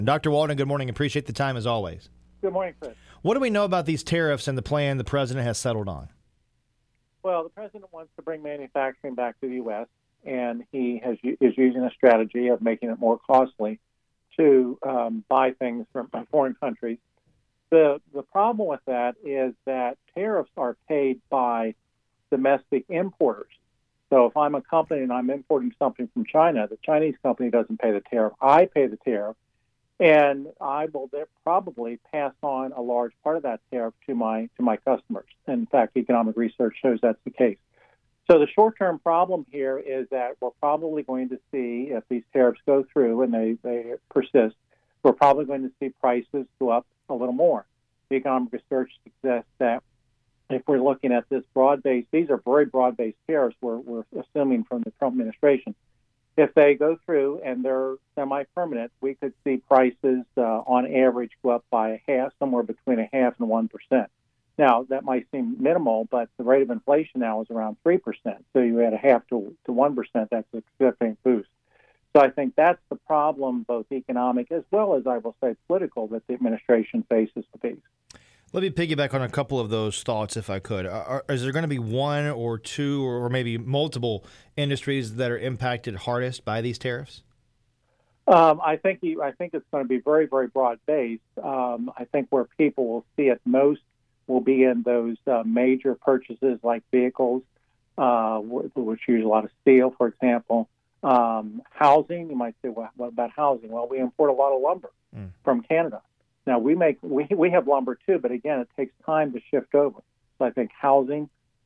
Dr. Walden, good morning. Appreciate the time as always. Good morning, Chris. What do we know about these tariffs and the plan the president has settled on? Well, the president wants to bring manufacturing back to the U.S., and he is using a strategy of making it more costly to buy things from foreign countries. The problem with that is that tariffs are paid by domestic importers. So if I'm a company and I'm importing something from China, the Chinese company doesn't pay the tariff. I pay the tariff, and I will probably pass on a large part of that tariff to my customers. In fact, economic research shows that's the case. So the short-term problem here is that we're probably going to see, if these tariffs go through and they persist, we're probably going to see prices go up a little more. The economic research suggests that if we're looking at this broad-based, these are very broad-based tariffs we're assuming from the Trump administration. If they go through and they're semi-permanent, we could see prices on average go up by a half, somewhere between a half and 1%. Now, that might seem minimal, but the rate of inflation now is around 3%. So you add a half to 1%, that's a significant boost. So I think that's the problem, both economic as well as, I will say, political, that the administration faces with these. Let me piggyback on a couple of those thoughts, if I could. Is there going to be one or two or maybe multiple industries that are impacted hardest by these tariffs? I think it's going to be very, very broad-based. I think where people will see it most will be in those major purchases like vehicles, which use a lot of steel, for example. Housing, you might say, well, what about housing? Well, we import a lot of lumber from Canada. Now, we have lumber too, but again, it takes time to shift over. So I think housing,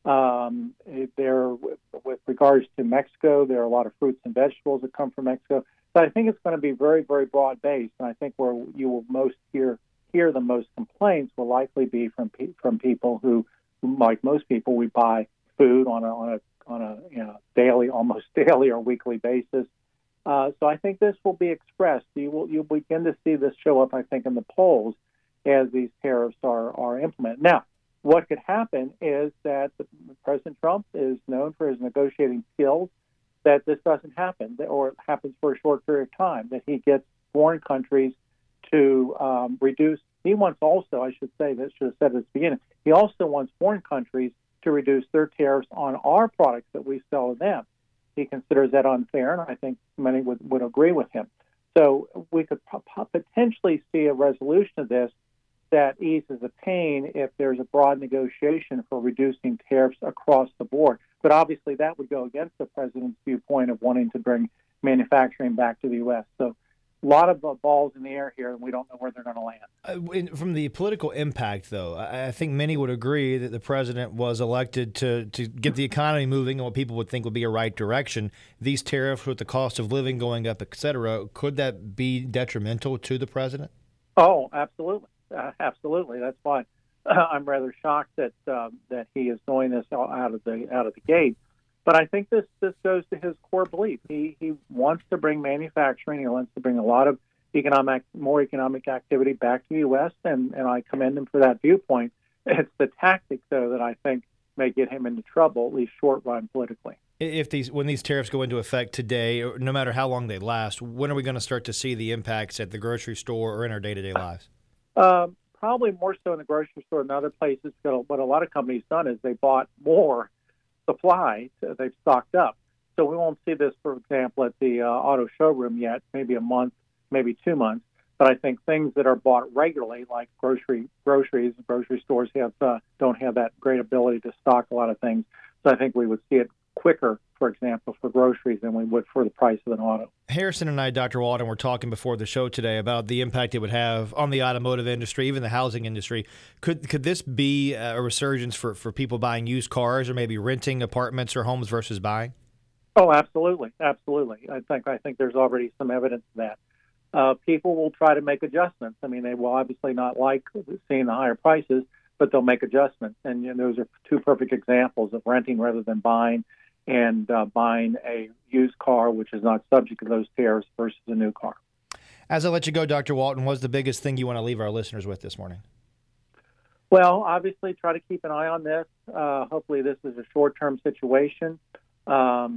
with regards to Mexico, there are a lot of fruits and vegetables that come from Mexico. So I think it's going to be very, very broad-based, and I think where you will most hear the most complaints will likely be from people who, like most people, we buy food on a daily, almost daily or weekly basis. So I think this will be expressed. You'll begin to see this show up, I think, in the polls as these tariffs are implemented. Now, what could happen is that President Trump is known for his negotiating skills, that this doesn't happen, or it happens for a short period of time, that he gets foreign countries to reduce. He wants also, I should say, this should have said at the beginning, he also wants foreign countries to reduce their tariffs on our products that we sell to them. He considers that unfair, and I think many would agree with him. So we could potentially see a resolution of this that eases the pain if there's a broad negotiation for reducing tariffs across the board. But obviously that would go against the president's viewpoint of wanting to bring manufacturing back to the U.S. So a lot of balls in the air here, and we don't know where they're going to land. From the political impact, though, I think many would agree that the president was elected to get the economy moving in what people would think would be a right direction. These tariffs, with the cost of living going up, et cetera, could that be detrimental to the president? Oh, absolutely. Absolutely. That's why I'm rather shocked that he is doing this out of the gate. But I think this goes to his core belief. He wants to bring manufacturing. He wants to bring a lot of more economic activity back to the U.S., and I commend him for that viewpoint. It's the tactic, though, that I think may get him into trouble, at least short run politically. When these tariffs go into effect today, or no matter how long they last, when are we going to start to see the impacts at the grocery store or in our day-to-day lives? Probably more so in the grocery store and other places. What a lot of companies done is they bought more supply. They've stocked up. So we won't see this, for example, at the auto showroom yet, maybe a month, maybe 2 months. But I think things that are bought regularly, like grocery stores don't have that great ability to stock a lot of things. So I think we would see it quicker, for example, for groceries than we would for the price of an auto. Harrison and I, Dr. Walden, were talking before the show today about the impact it would have on the automotive industry, even the housing industry. Could this be a resurgence for people buying used cars or maybe renting apartments or homes versus buying? Oh, absolutely. Absolutely. I think there's already some evidence of that. People will try to make adjustments. I mean, they will obviously not like seeing the higher prices, but they'll make adjustments. And those are two perfect examples of renting rather than buying, and buying a used car, which is not subject to those tariffs, versus a new car. As I let you go, Dr. Walden, what's the biggest thing you want to leave our listeners with this morning? Well, obviously, try to keep an eye on this. Hopefully, this is a short-term situation.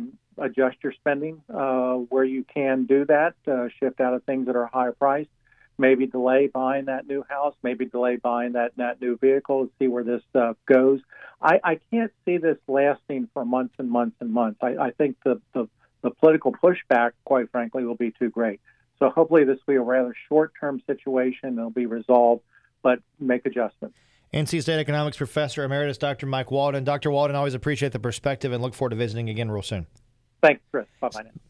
Adjust your spending where you can do that. Shift out of things that are higher priced. maybe delay buying that new house, maybe delay buying that new vehicle and see where this goes. I can't see this lasting for months and months and months. I think the political pushback, quite frankly, will be too great. So hopefully this will be a rather short-term situation. It'll be resolved, but make adjustments. NC State Economics Professor Emeritus Dr. Mike Walden. Dr. Walden, always appreciate the perspective and look forward to visiting again real soon. Thanks, Chris. Bye-bye now.